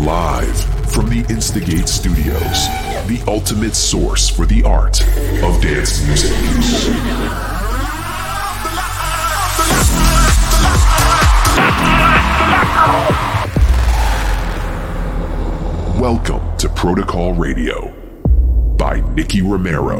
Live from the Instigate Studios, the ultimate source for the art of dance music. Welcome to Protocol Radio by Nicky Romero.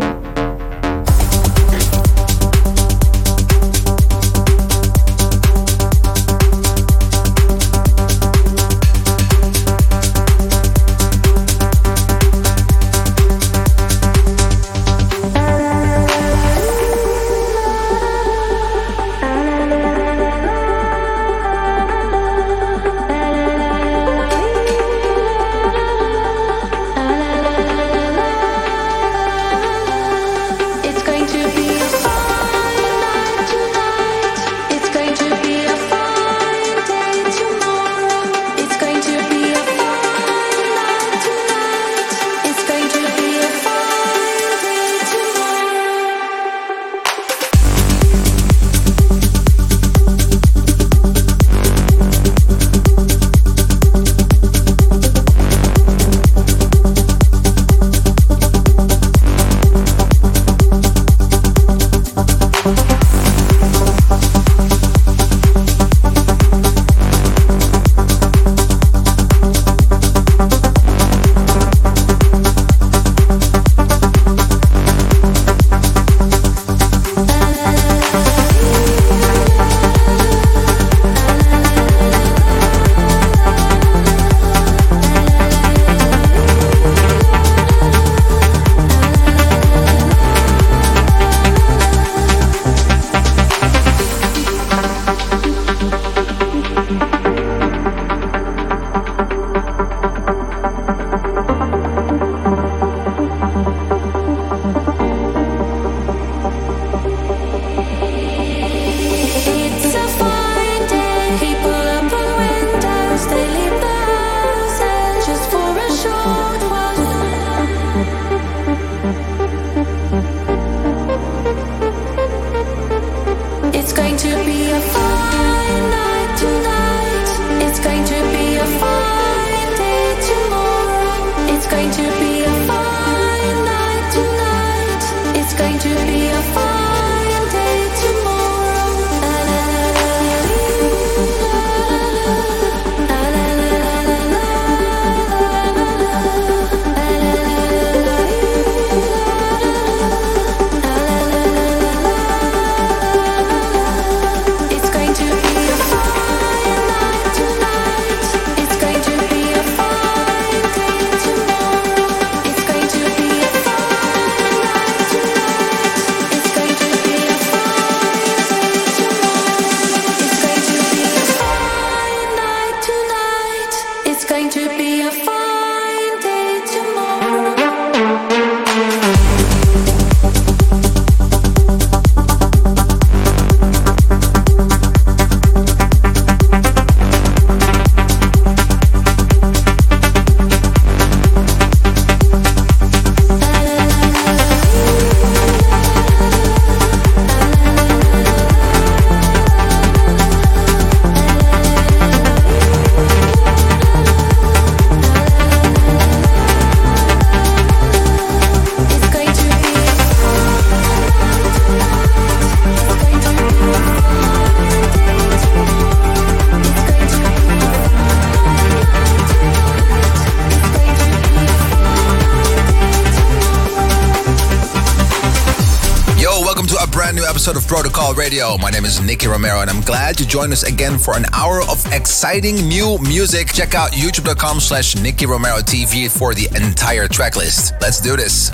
Episode of Protocol Radio. My name is Nicky Romero and I'm glad to join us again for an hour of exciting new music. Check out youtube.com/Nicky Romero TV for the entire track list. Let's do this.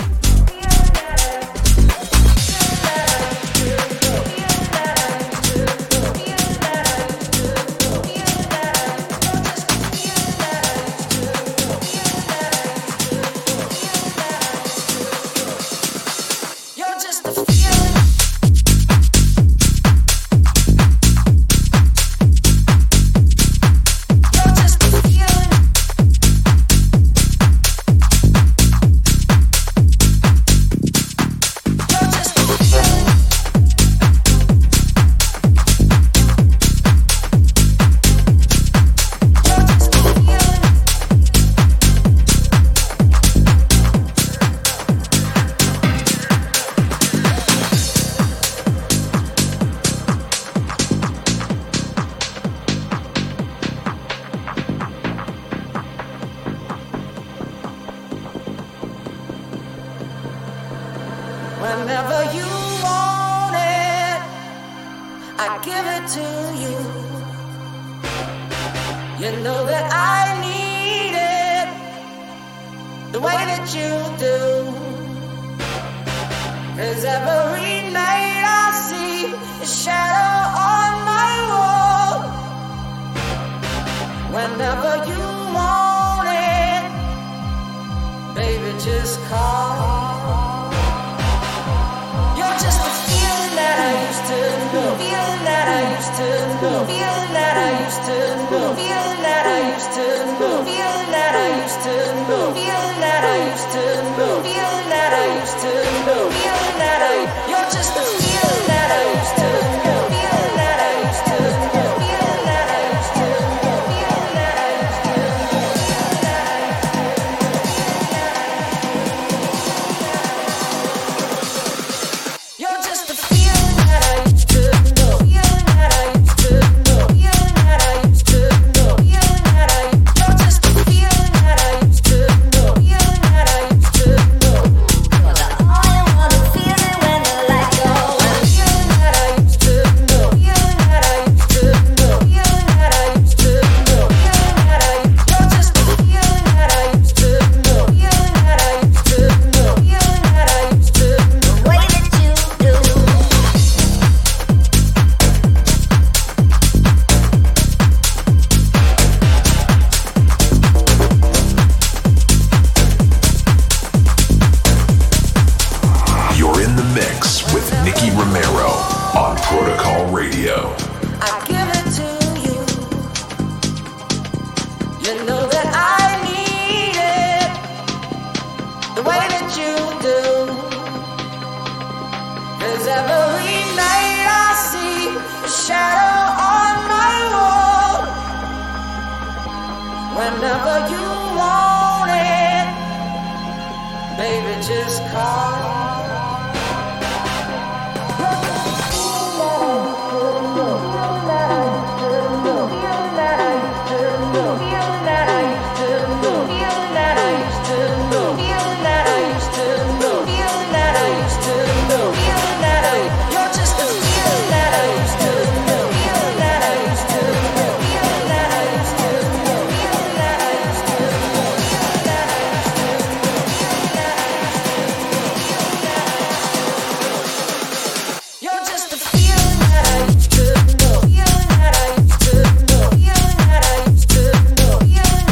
Whenever you want it, I give it to you. You know that I need it the way that you do. 'Cause every night I see a shadow on my wall. Whenever you want it, baby, just call. You're just a feeling that I used to know, feeling that I used to know, feeling that I used to know, feeling that I used to know, feeling that I used to know, feeling that I used to know, feeling that I used to know, feeling that you're just a feeling that I used to know, feeling that I used to know, feeling that I used to know, feeling that I used to know, feeling that I used to know. You're just a feeling that I used to know, feeling that I used to know, feeling that I used to know, feeling that I. You're just a feeling that I used to know, feeling that I used to know. Whenever you want it, baby, just call. Yeah.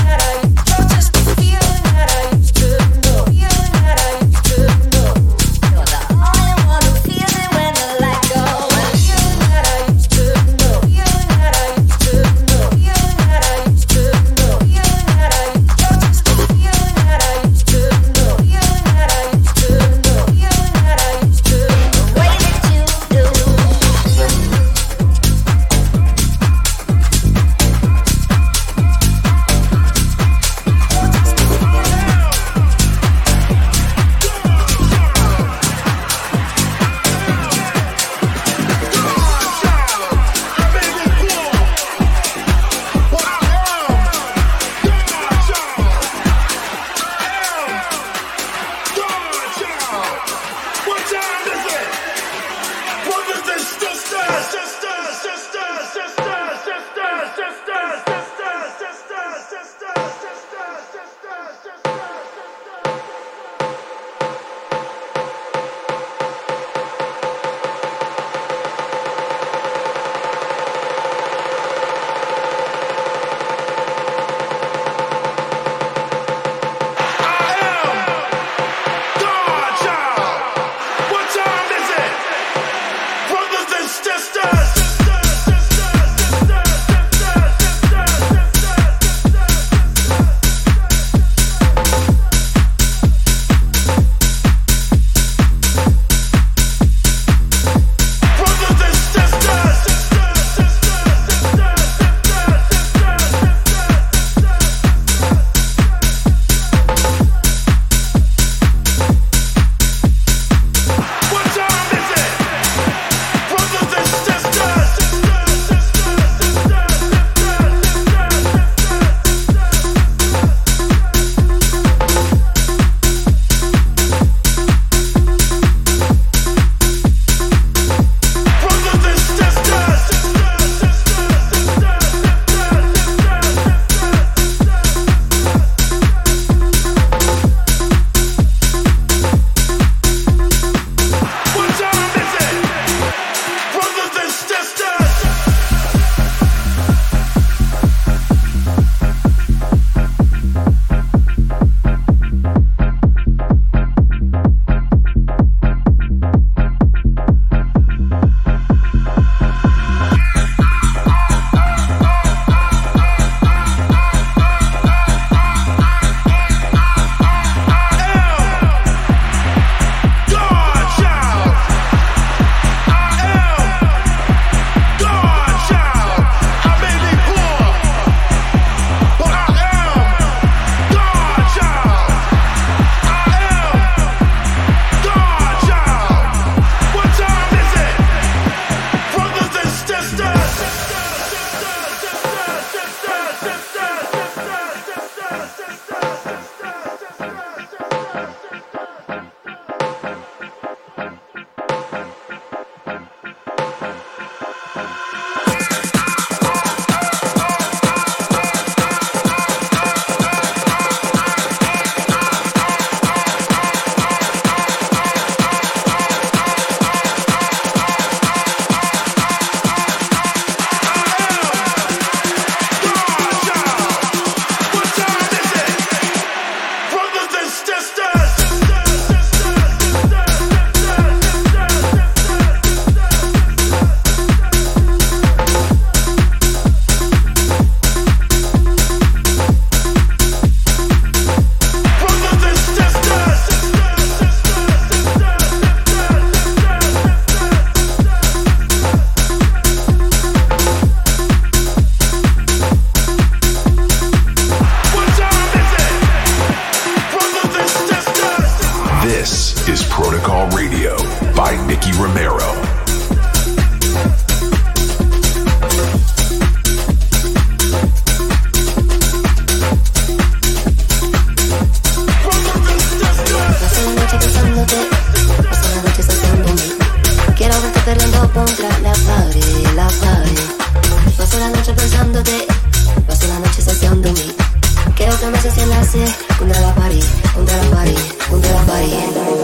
hace, contra la pared, contra la pared, contra la pared,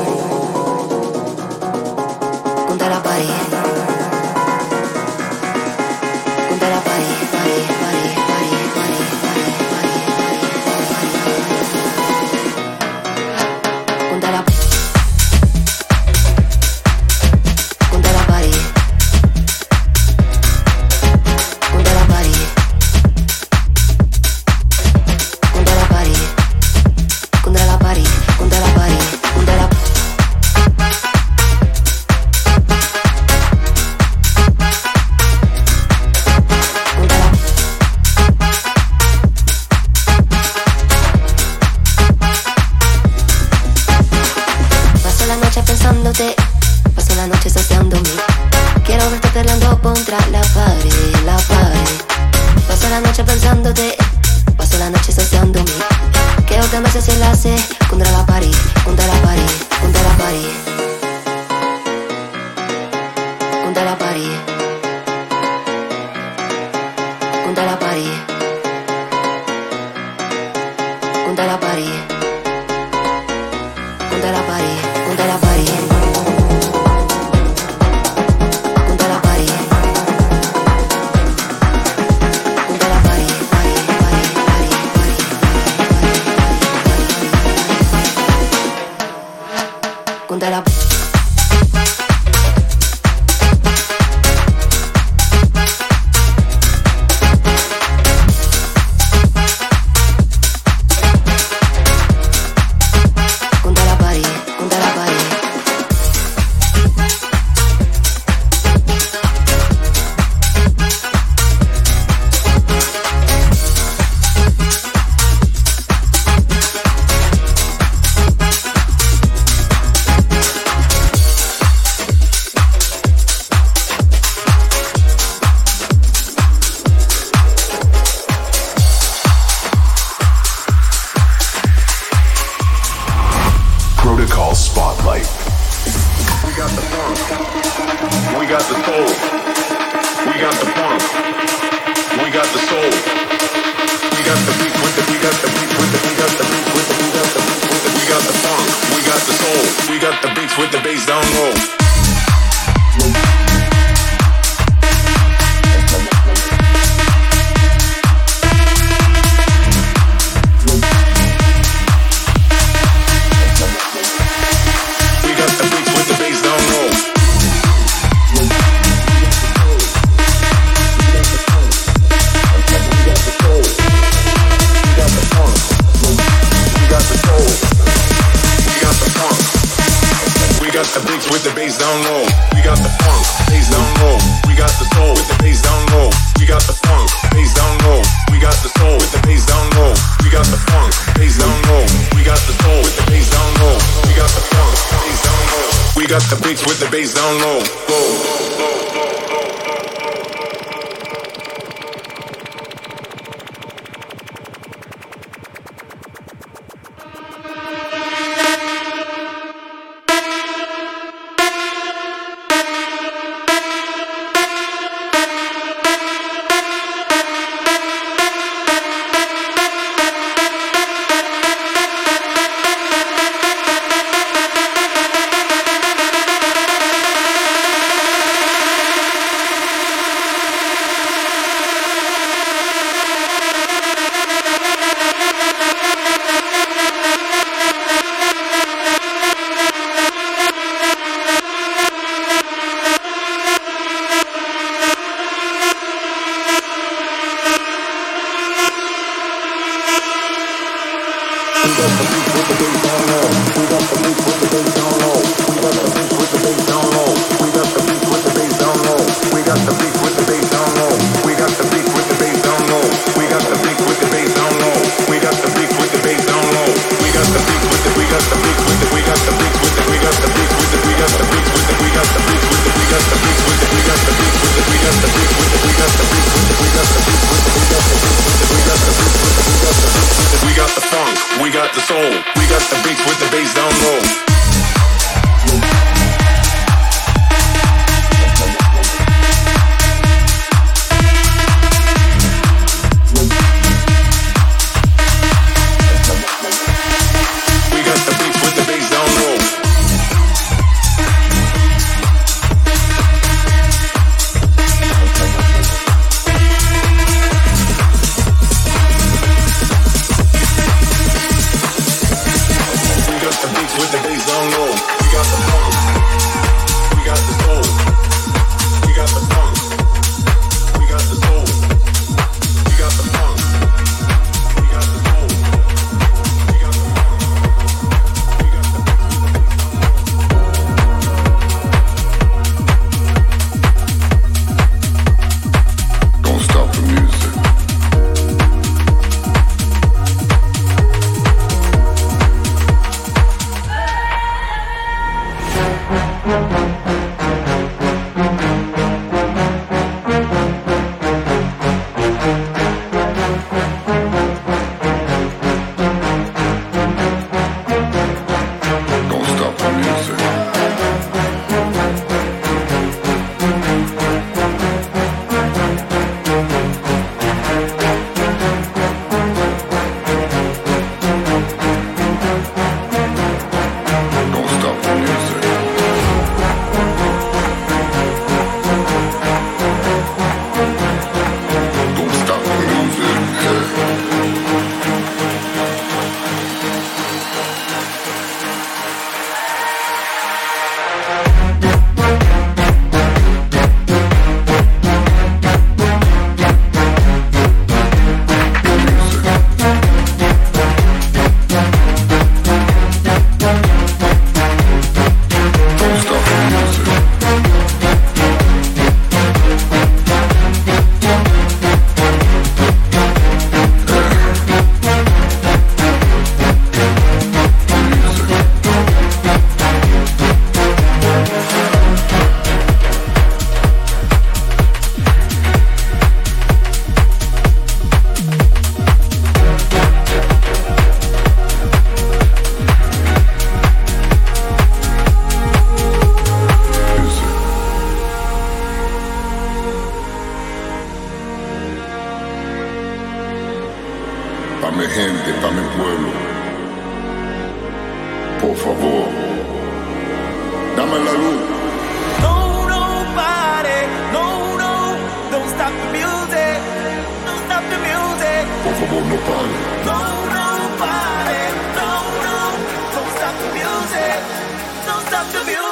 contra la pared, contra la pared, pared, pared, pared, pared, pared, contra la contra la pared, contra la pared, contra la pared, contra la pared, contra la pared, contra la paso la noche pensándote, paso la noche saciándome. Quiero verte peleando contra la pared, la pared. Paso la noche pensándote, paso la noche saciándome. Quiero que me haces el hace contra la pared, contra la pared, contra la pared, contra la pared, contra la pared, contra la pared, contra la pared, contra la pared, contra la pared, contra la pared, pared, pared, pared, pared, contra la contra la pared, contra la pared. Protocol Spotlight. We got the funk. We got the soul. We got the funk. We got the soul. We got the beat with the, we got the beat with the, we got the beat with the, we got the beat with the, we got the funk. We got the soul. We got the beats with the bass down low. We got the beats with the bass down low. We got the funk. We got the soul. We got the funk. We got the beats with the bass down low. We got the funk, bass down low. We got the soul with the bass down low. We got the funk, bass down low. We got the soul with the bass down low. We got the funk, bass down low. We got the soul with the bass down low. We got the funk, bass down low. We got the beats with the bass down low. We got the soul, we got the beats with the bass down low. pa' mi gente, pa' mi pueblo. Por favor, dame la luz. No, nobody, no, don't stop the music, don't stop the music. Por favor, no pare. No, nobody, no, don't stop the music, don't stop the music.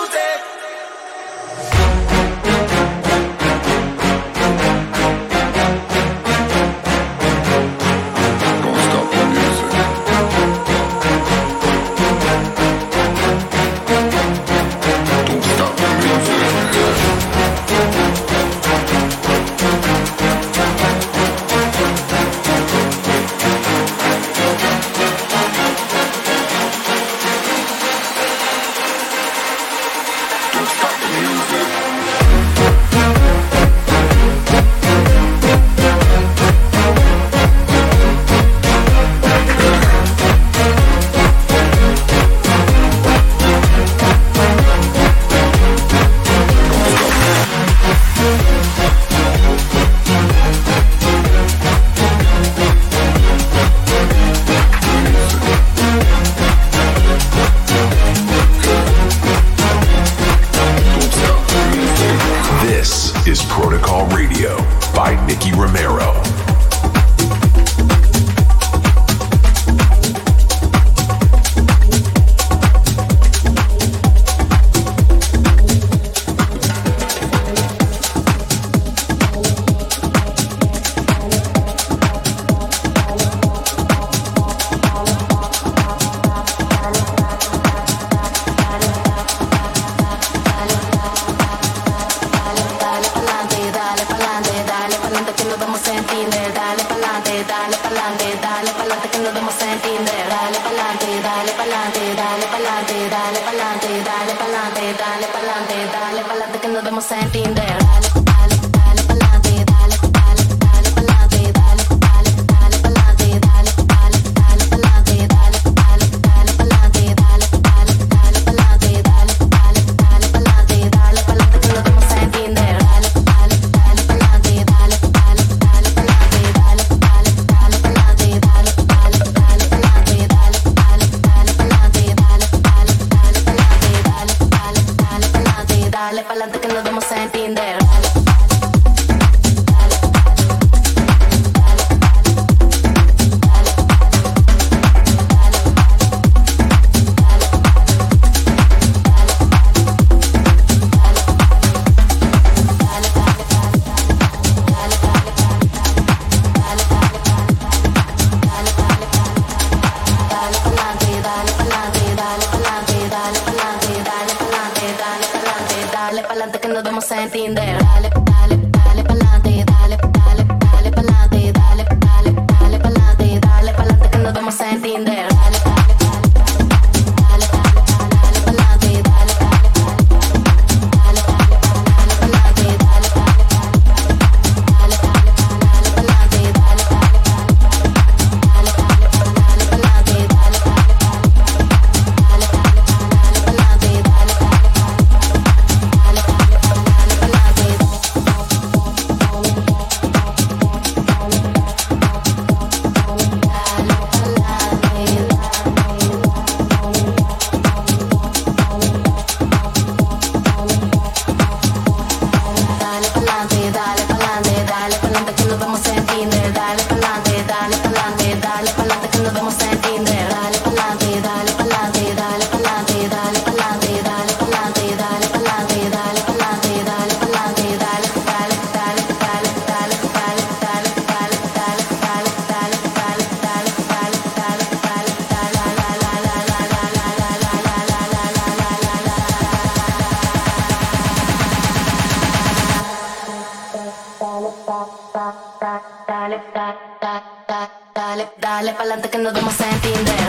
Dale pa'lante que nos vamos a entender.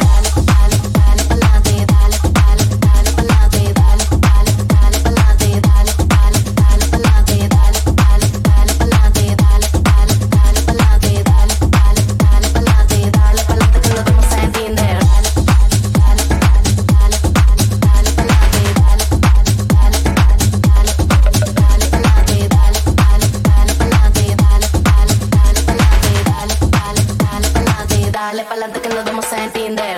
Dale pa'lante. adelante que nos vamos a entender.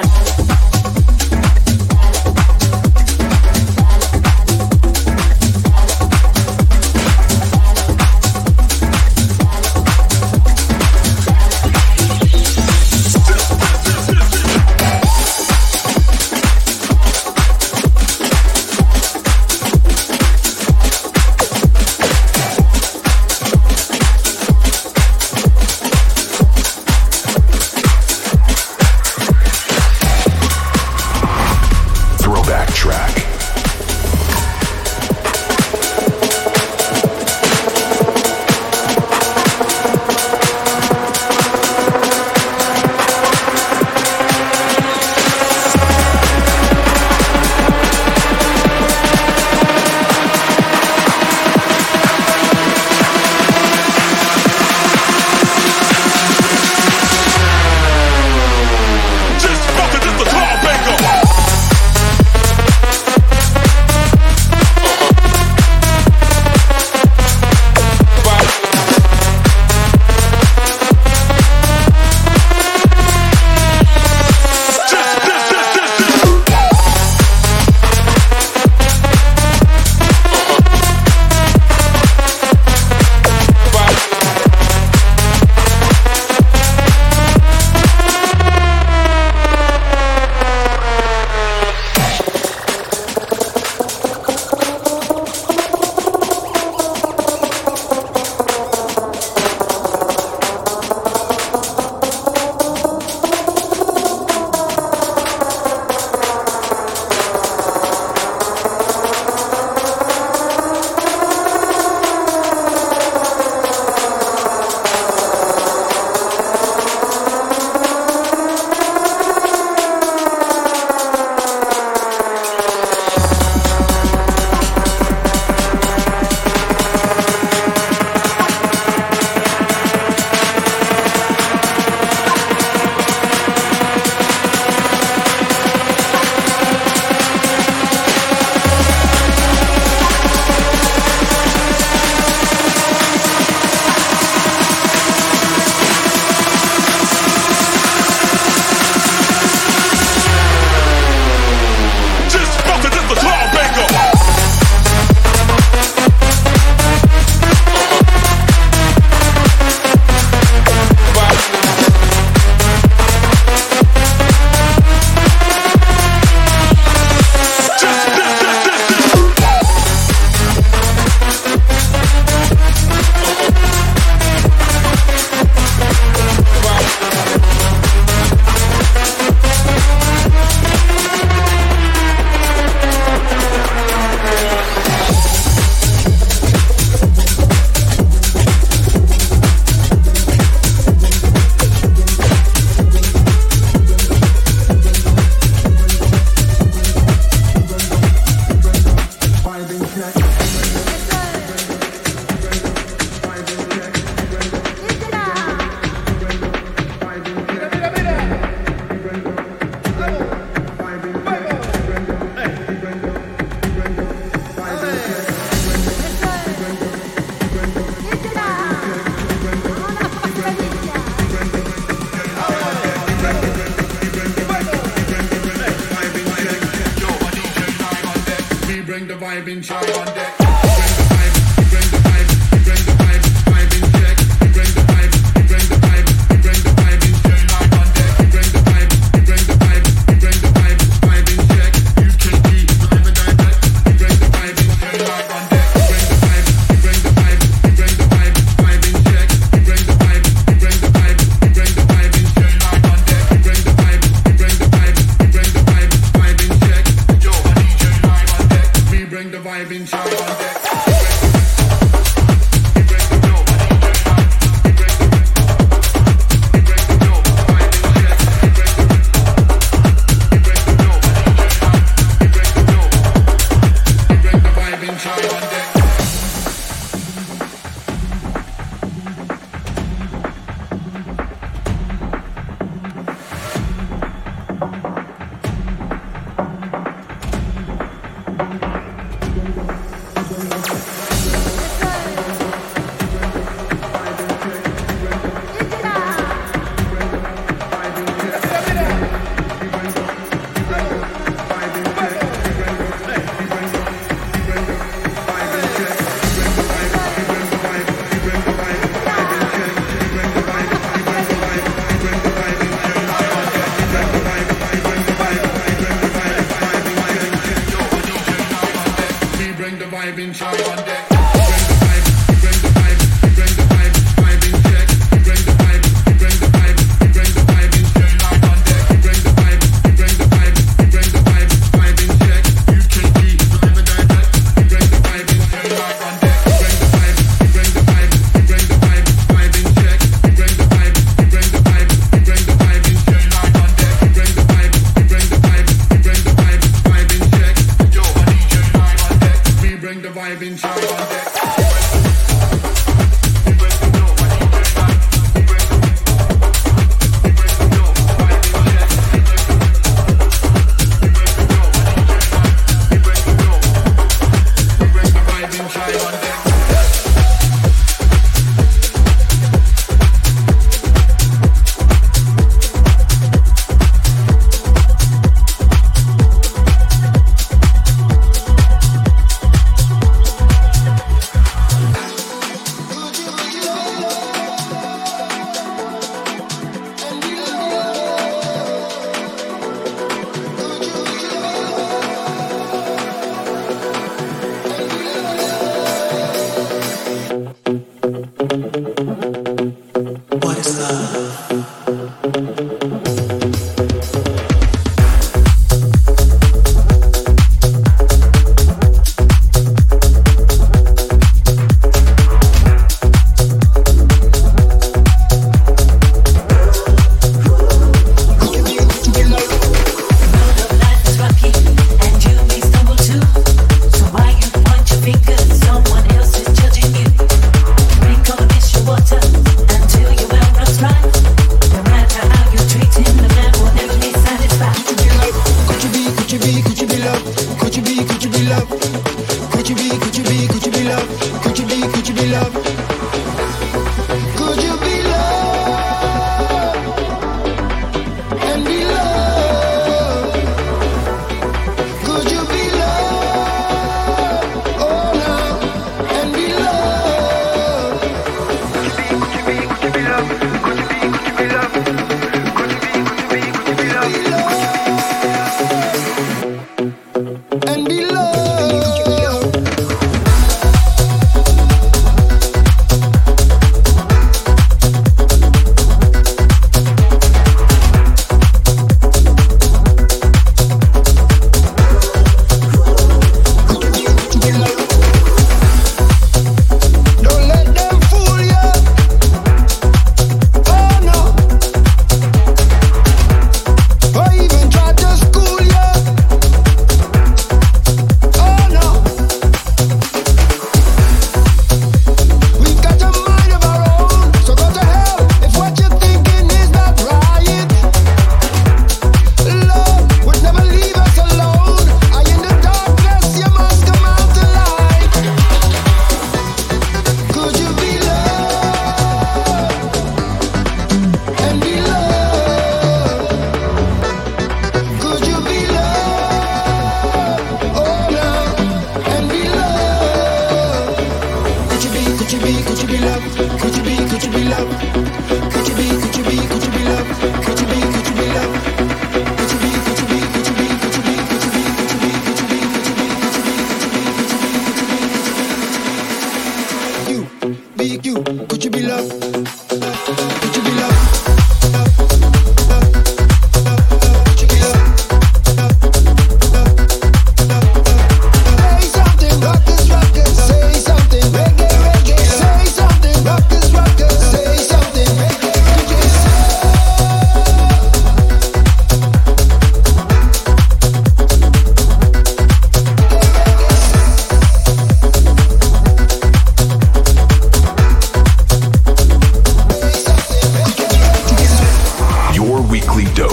Vibe in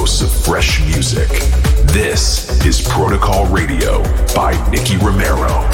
dose of fresh music. This is Protocol Radio by Nicky Romero.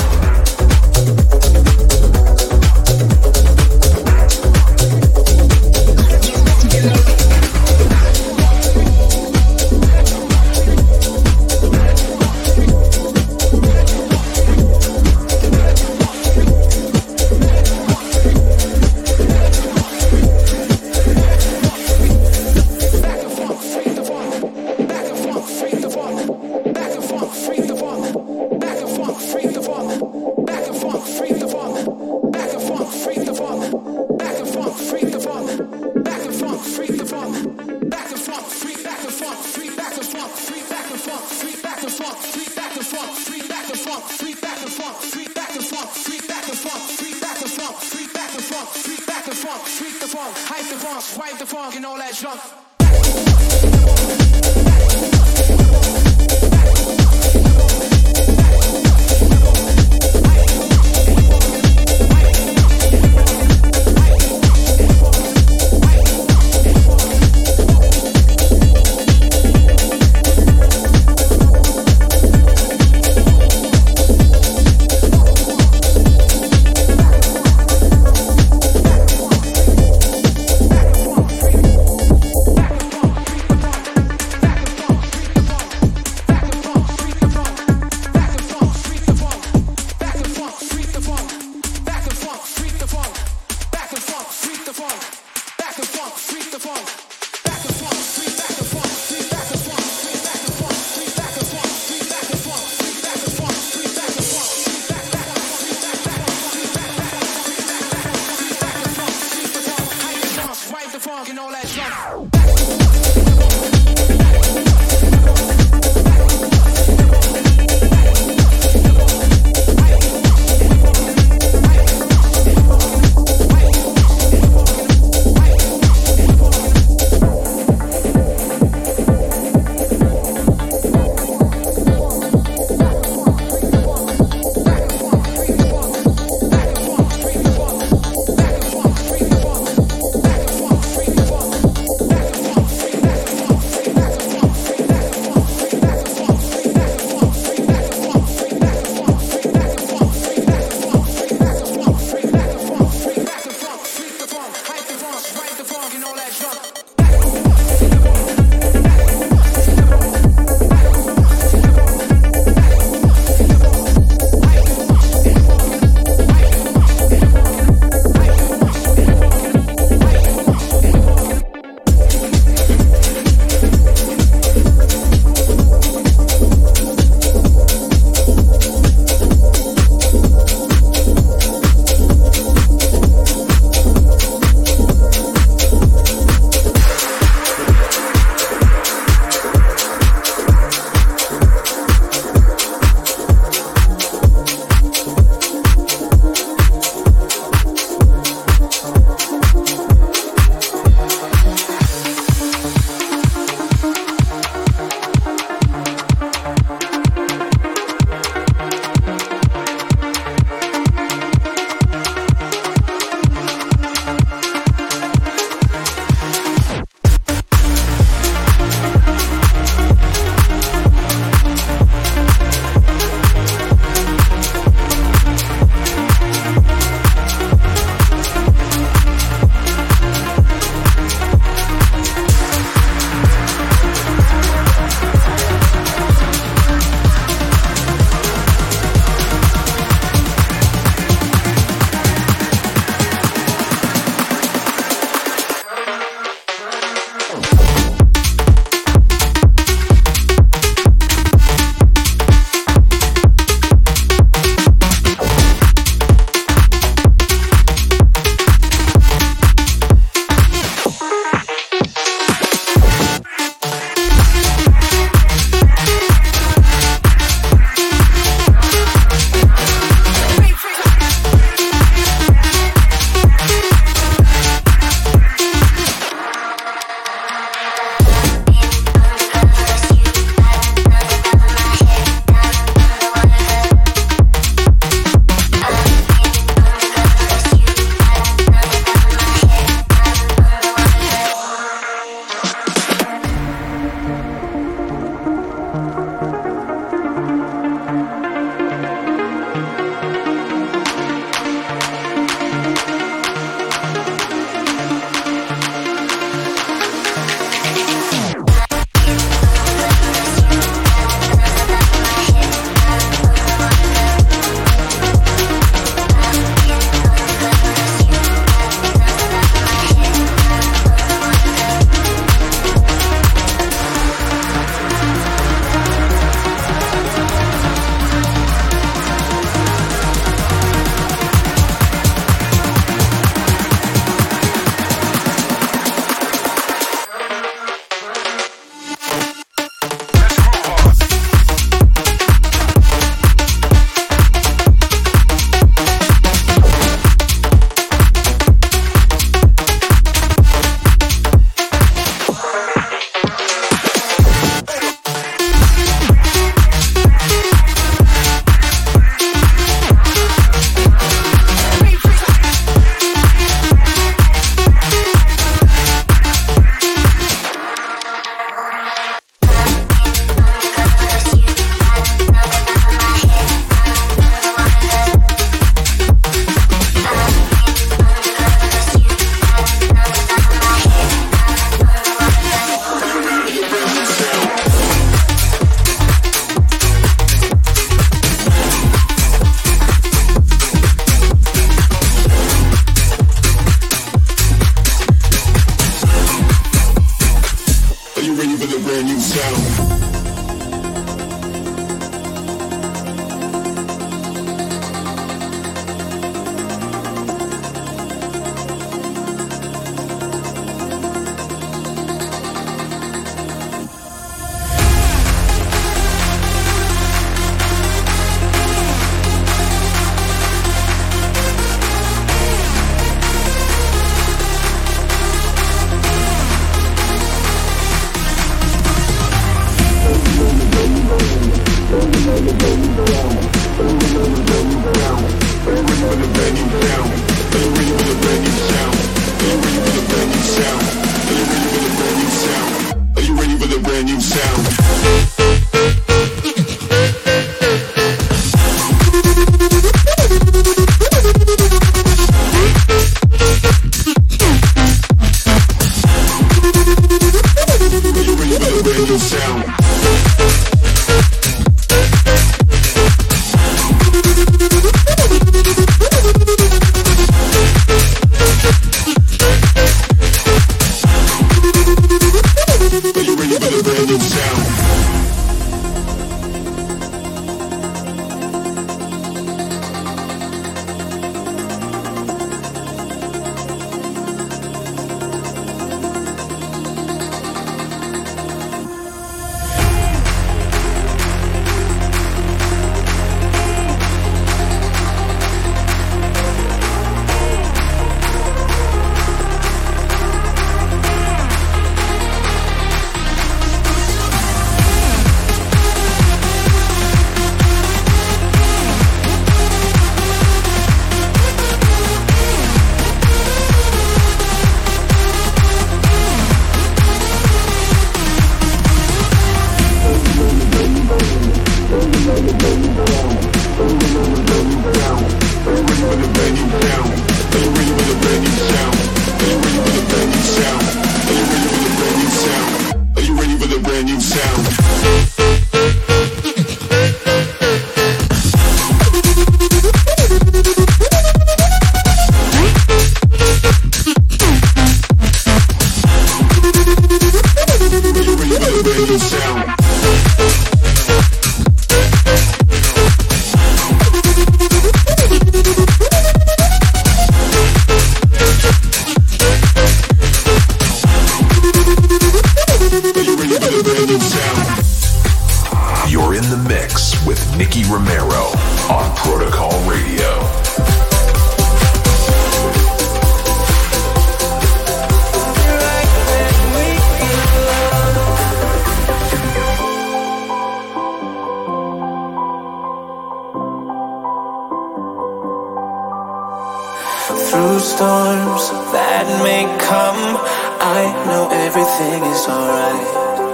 Through storms that may come, I know everything is alright.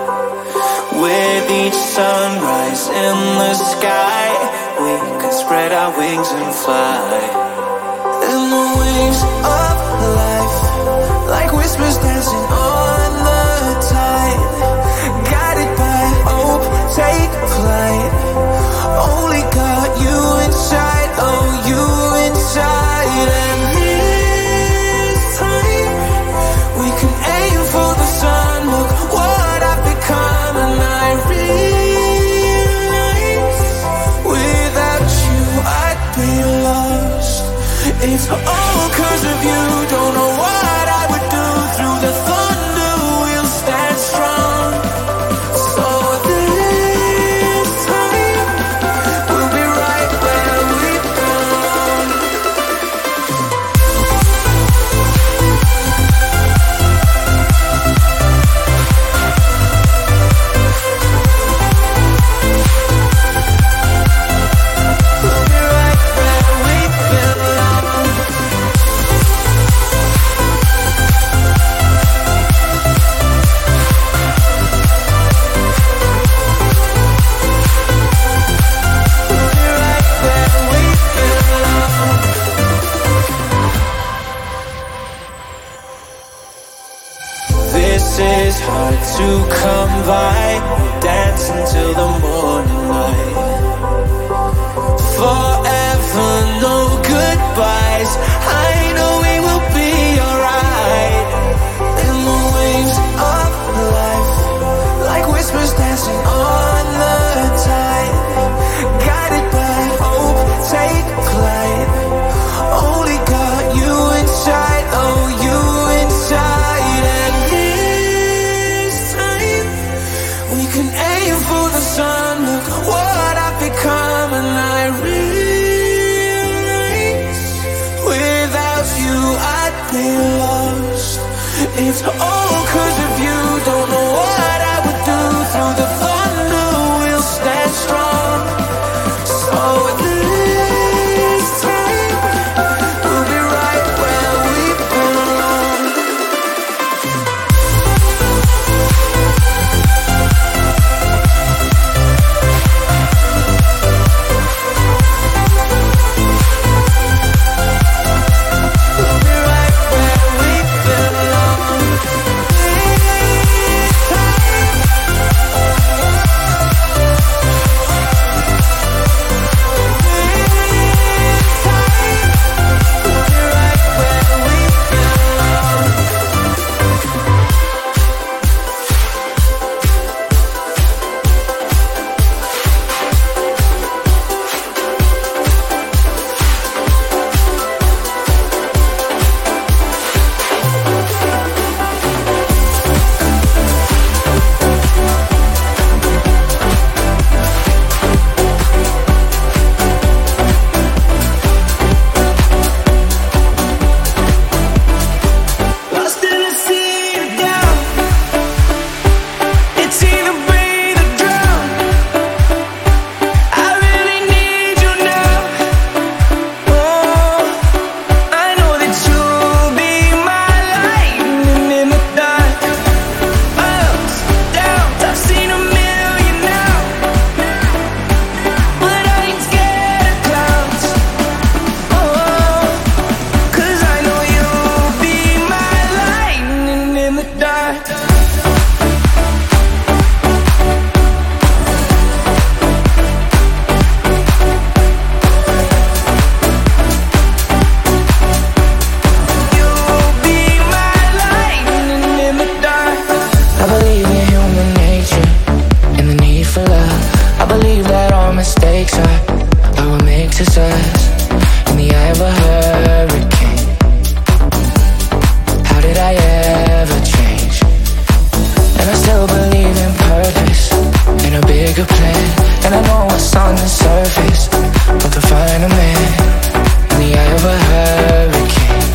With each sunrise in the sky, we can spread our wings and fly. In the waves of life, like whispers dancing on the tide, guided by hope, take flight. Only got you inside, oh you inside. And this time, we can aim for the sun. Look what I've become, and I realize without you I'd be lost. It's all 'cause of you. Don't know what I would do. Through the thunder we'll stand strong. So this time we'll be right where we belong. We'll be right where we belong. We'll be right where we belong. This is hard to come by. We'll dance until the morning light. Forever, no goodbyes. I know we will be alright. In the waves of life, like whispers dancing on the tide, guided by hope, take flight. Only got you inside, oh you inside. And this time, we can aim for the sun. Look what I've become, and I realize without you I'd be lost. It's all 'cause of you. Don't know what I would do. Through the thunder we'll stand strong. So this time we'll be right where we belong. We'll be right where we belong. just us in the eye of a hurricane. How did I ever change? And I still believe in purpose, in a bigger plan. And I know what's on the surface, but to find a man in the eye of a hurricane.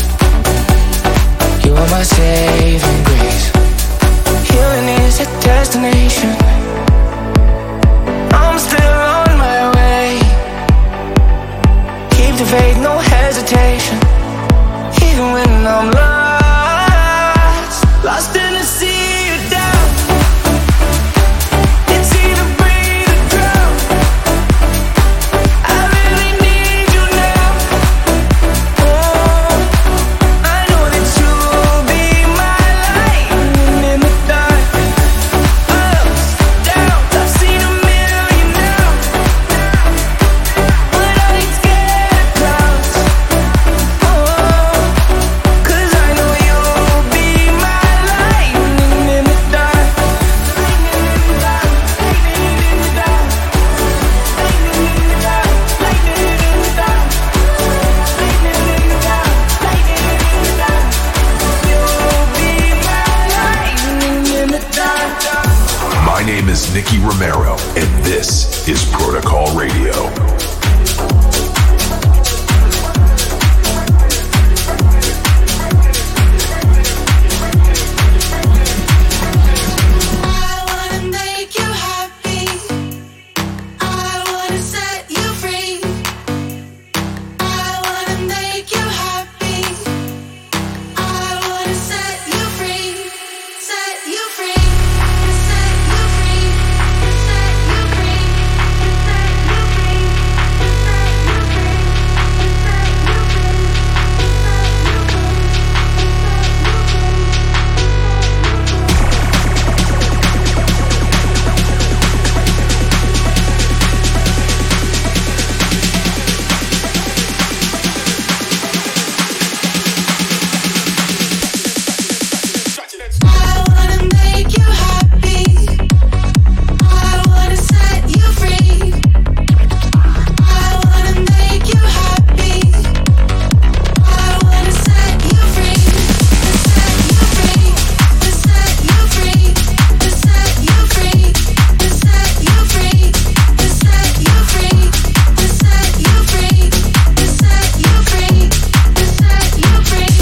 You are my saving grace. Healing is a destination. I'm still on my way. Keep the faith, no hesitation. Even when I'm lost, lost in the sea of doubt. It's either breathe or drown. I really need you now. Oh, I know that you'll be my light in the dark. Ups, downs, I've seen a million now. But I ain't scared of clouds. Oh, 'cause I know you'll be my light in the dark. Lightning in the dark, lightning in the dark, lightning in the dark, lightning in the dark, lightning in the dark, lightning in the dark. You'll be my lightning in the dark. My name is Nicky Romero, and this is Protocol Radio. I wanna make you happy. I wanna set you free. I wanna make you happy. I wanna set you free. Set you free. Set you free. Set you free. Set you free. I wanna make you happy. I wanna set you free. I wanna make you happy. I wanna set you free. Set you free. Set you free. Set you free. Set you free. Set you free. Set you free. Set you free. Set you free.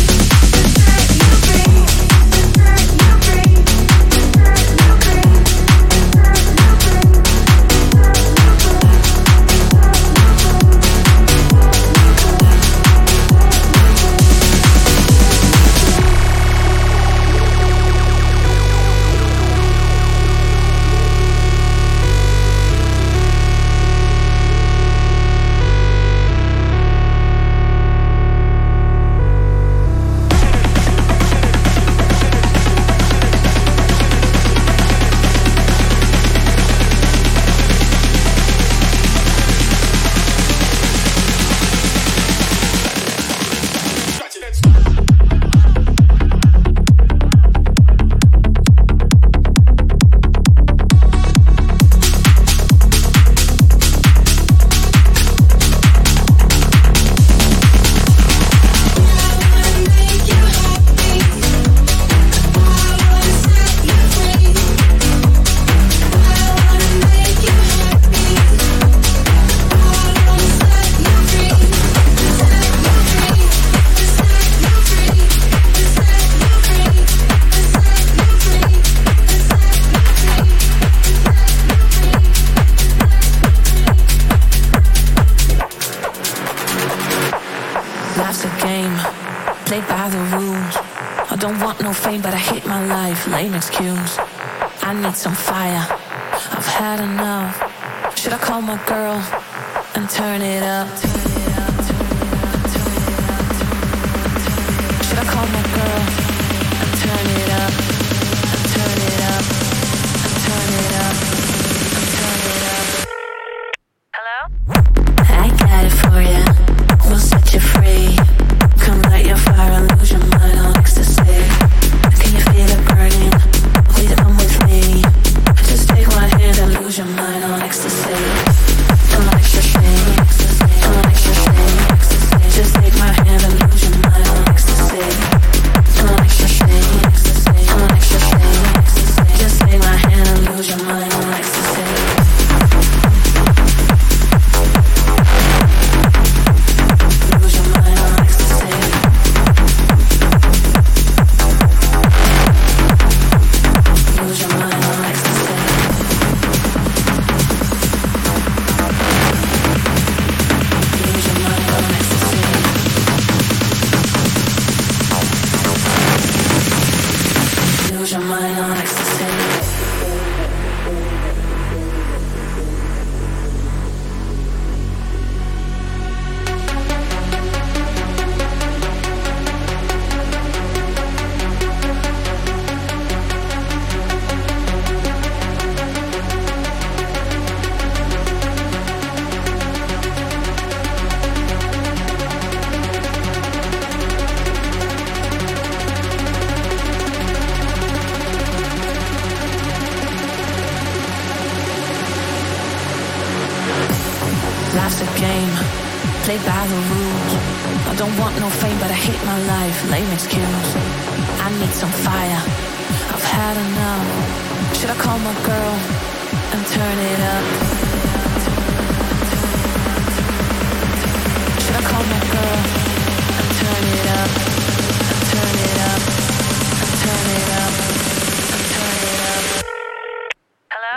Life's a game, played by the rules. I don't want no fame, but I hate my life. Lame excuse. I need some fire. I've had enough. Should I call my girl and turn it up? Should I call my girl and turn it up? And turn it up? And turn it up? And turn it up? Hello? I got it for ya. We'll set you free. Come light your fire and lose your mind on ecstasy. Can you feel it burning? Please come with me. Just take my hand and lose your mind on ecstasy. On ecstasy. game, played by the rules. I don't want no fame, but I hate my life. Lame excuse. I need some fire. I've had enough. Should I call my girl and turn it up? Should I call my girl and turn it up? And turn it up? And turn it up? And turn it up? Hello?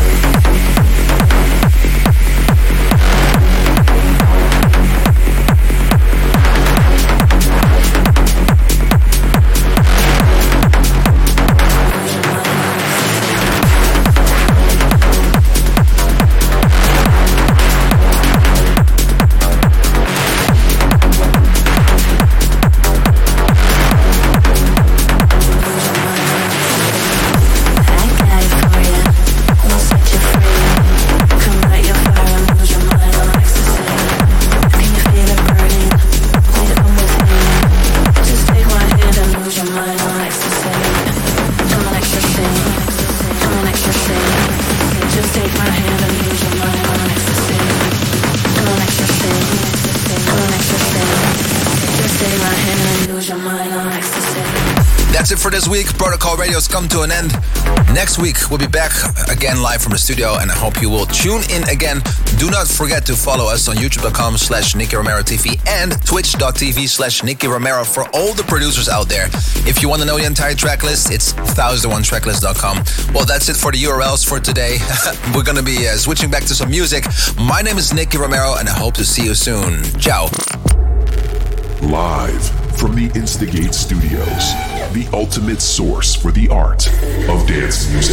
That's it for this week. Protocol Radio's come to an end. Next week, we'll be back again live from the studio, and I hope you will tune in again. Do not forget to follow us on youtube.com/Nicky Romero TV and twitch.tv/Nicky Romero for all the producers out there. If you want to know the entire track list, it's 1001tracklist.com. Well, that's it for the URLs for today. We're going to be switching back to some music. My name is Nicky Romero, and I hope to see you soon. Ciao. Live from the Instigate Studios, the ultimate source for the art of dance music.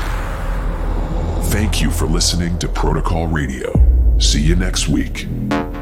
Thank you for listening to Protocol Radio. See you next week.